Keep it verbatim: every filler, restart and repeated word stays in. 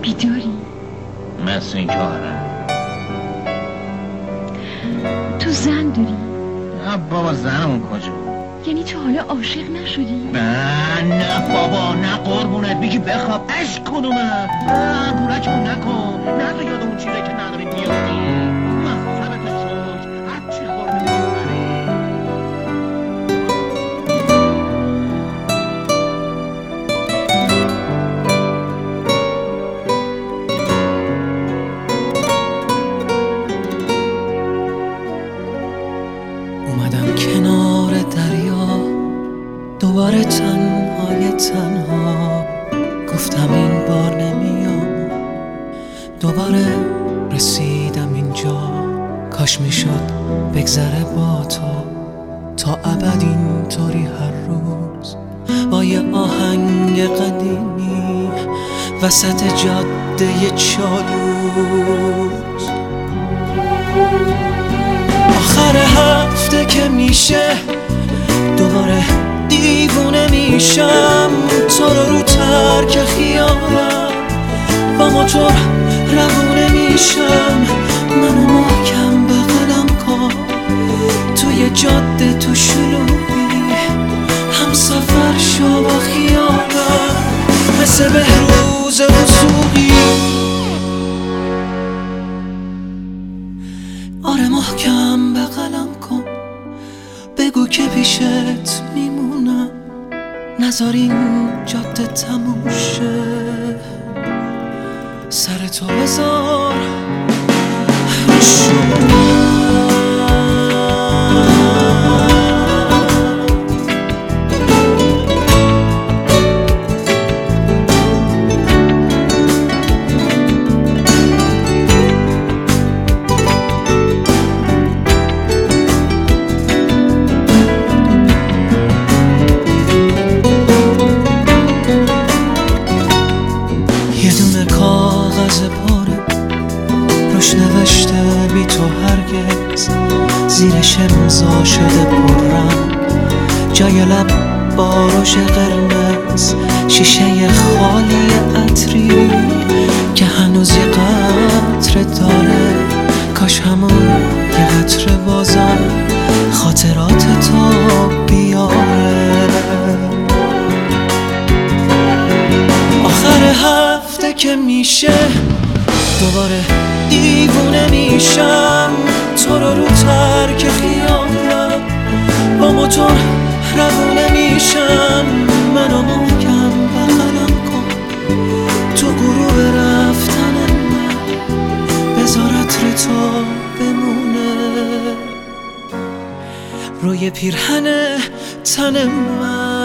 بیداری؟ مثل این که آره. تو زن داری؟ نه بابا زنمون کجا؟ یعنی تو حالا عاشق نشدی؟ نه نه بابا نه قربونت بگی بخواب عشق کنومه. نه بورکمون نکن، نه تو یاد اون چیزه که نداری بیافتی. مصابت شد هر چی خورده میبری. اومدم کنار دریا دوباره تنهای تنها، گفتم این بار نمیام. دوباره رسیدم اینجا، کاش میشد بگذره با تو تا ابد اینطوری هر روز با یه آهنگ قدیمی وسط جاده چالوس. آخر هفته که میشه دوباره دیوونه میشم، تو رو رو ترک خیالم با موتور روونه میشم. منو محکم بغلم کن توی جاده تو شلوغی، هم سفر شو با خیالم مثل بهروز وثوقی. آره محکم بغلم کن، بگو که پیشت میمونم، نذار این جاده تموم شه. سر تو بذار یه دونه کاغذ پاره روش نوشته بی تو هرگز، زیرش امضا شده پررنگ جای لب با رژ قرمز، شیشه خالی عطری که هنوز یه قطره داره، کاش همون یه قطره بازم خاطرات تو بیاره. آخر هفته که میشه دوباره دیوونه میشم، تو رو رو ترک خیالم با موتور روونه میشم. منو محکم بغلم کن تو غروب رفتن من، بذار عطر تو بمونه روی پیرهن تن من.